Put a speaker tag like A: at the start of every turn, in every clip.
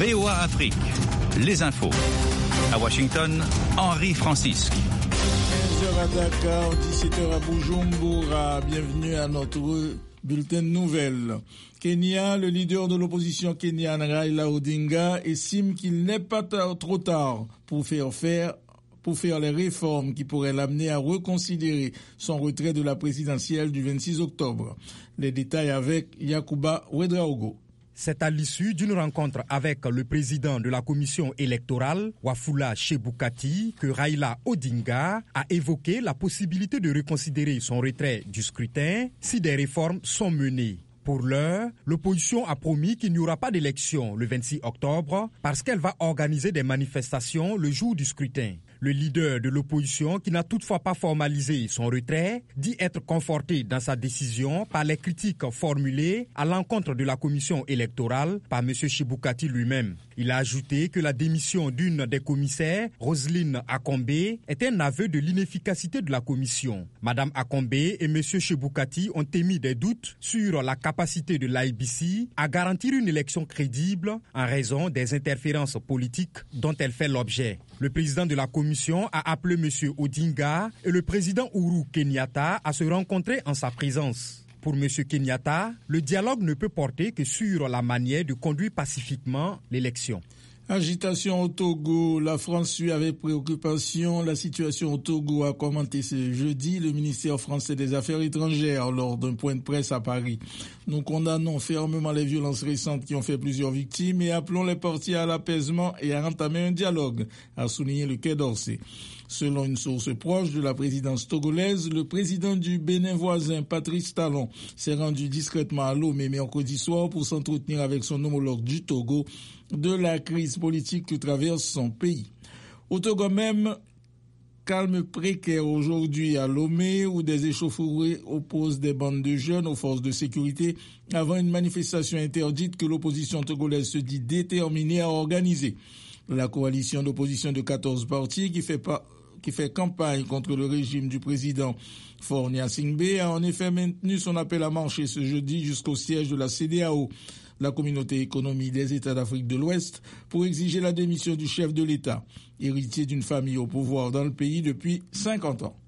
A: VOA Afrique, les infos. À Washington, Henri Francisque.
B: 15h à Dakar, 17h à Bujumbura. Bienvenue à notre bulletin de nouvelles. Kenya, le leader de l'opposition kenyane Raila Odinga, estime qu'il n'est pas trop tard pour faire les réformes qui pourraient l'amener à reconsidérer son retrait de la présidentielle du 26 octobre. Les détails avec Yacouba Ouedraogo.
C: C'est à l'issue d'une rencontre avec le président de la commission électorale, Wafula Chebukati, que Raila Odinga a évoqué la possibilité de reconsidérer son retrait du scrutin si des réformes sont menées. Pour l'heure, l'opposition a promis qu'il n'y aura pas d'élection le 26 octobre parce qu'elle va organiser des manifestations le jour du scrutin. Le leader de l'opposition, qui n'a toutefois pas formalisé son retrait, dit être conforté dans sa décision par les critiques formulées à l'encontre de la commission électorale par M. Chebukati lui-même. Il a ajouté que la démission d'une des commissaires, Roselyne Akombe, est un aveu de l'inefficacité de la commission. Mme Akombe et M. Chebukati ont émis des doutes sur la capacité de l'IEBC à garantir une élection crédible en raison des interférences politiques dont elle fait l'objet. Le président de la commission a appelé M. Odinga et le président Uhuru Kenyatta à se rencontrer en sa présence. Pour M. Kenyatta, le dialogue ne peut porter que sur la manière de conduire pacifiquement l'élection.
B: Agitation au Togo. La France suit avec préoccupation la situation au Togo, a commenté ce jeudi le ministère français des Affaires étrangères lors d'un point de presse à Paris. Nous condamnons fermement les violences récentes qui ont fait plusieurs victimes et appelons les parties à l'apaisement et à entamer un dialogue, a souligné le Quai d'Orsay. Selon une source proche de la présidence togolaise, le président du Bénin voisin, Patrice Talon, s'est rendu discrètement à Lomé mercredi soir pour s'entretenir avec son homologue du Togo de la crise politique que traverse son pays. Au Togo même, calme précaire aujourd'hui à Lomé, où des échauffourées opposent des bandes de jeunes aux forces de sécurité avant une manifestation interdite que l'opposition togolaise se dit déterminée à organiser. La coalition d'opposition de 14 partis qui fait campagne contre le régime du président Faure Gnassingbé a en effet maintenu son appel à marcher ce jeudi jusqu'au siège de la CEDEAO, la communauté économique des États d'Afrique de l'Ouest, pour exiger la démission du chef de l'État, héritier d'une famille au pouvoir dans le pays depuis 50 ans.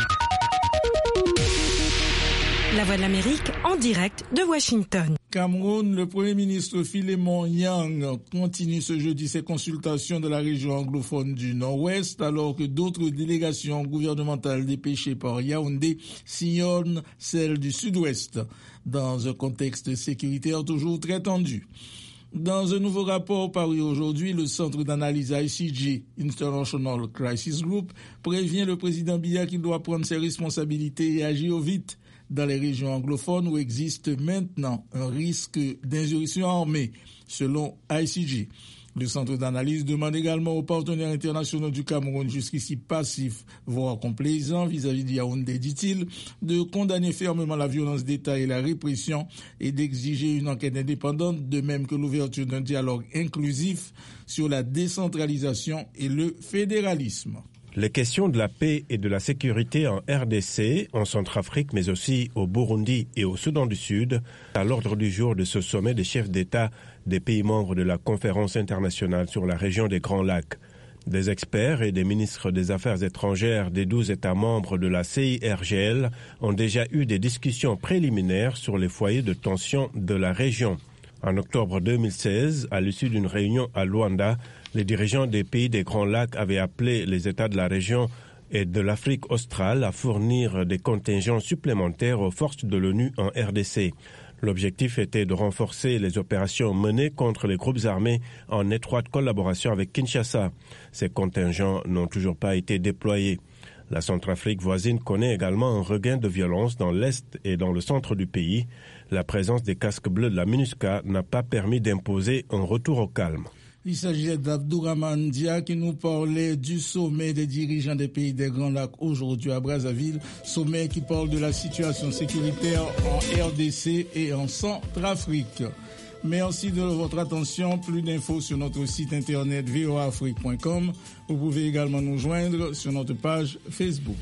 D: La Voix de l'Amérique en direct de Washington.
B: Cameroun, le Premier ministre Philemon Yang continue ce jeudi ses consultations de la région anglophone du Nord-Ouest, alors que d'autres délégations gouvernementales dépêchées par Yaoundé sillonnent celles du Sud-Ouest, dans un contexte sécuritaire toujours très tendu. Dans un nouveau rapport paru aujourd'hui, le centre d'analyse ICG, International Crisis Group, prévient le président Biya qu'il doit prendre ses responsabilités et agir vite dans les régions anglophones où existe maintenant un risque d'insurrection armée, selon ICG. Le centre d'analyse demande également aux partenaires internationaux du Cameroun, jusqu'ici passifs, voire complaisants vis-à-vis de Yaoundé, dit-il, de condamner fermement la violence d'État et la répression et d'exiger une enquête indépendante, de même que l'ouverture d'un dialogue inclusif sur la décentralisation et le fédéralisme.
E: Les questions de la paix et de la sécurité en RDC, en Centrafrique, mais aussi au Burundi et au Soudan du Sud, à l'ordre du jour de ce sommet des chefs d'État des pays membres de la Conférence internationale sur la région des Grands Lacs. Des experts et des ministres des Affaires étrangères des 12 États membres de la CIRGL ont déjà eu des discussions préliminaires sur les foyers de tension de la région. En octobre 2016, à l'issue d'une réunion à Luanda, les dirigeants des pays des Grands Lacs avaient appelé les États de la région et de l'Afrique australe à fournir des contingents supplémentaires aux forces de l'ONU en RDC. L'objectif était de renforcer les opérations menées contre les groupes armés en étroite collaboration avec Kinshasa. Ces contingents n'ont toujours pas été déployés. La Centrafrique voisine connaît également un regain de violence dans l'est et dans le centre du pays. La présence des casques bleus de la MINUSCA n'a pas permis d'imposer un retour au calme.
B: Il s'agit d'Abdourahmane Dia qui nous parlait du sommet des dirigeants des pays des Grands Lacs aujourd'hui à Brazzaville. Sommet qui parle de la situation sécuritaire en RDC et en Centrafrique. Merci de votre attention. Plus d'infos sur notre site internet voaafrique.com. Vous pouvez également nous joindre sur notre page Facebook.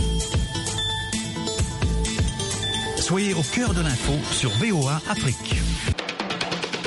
A: Soyez au cœur de l'info sur VOA Afrique.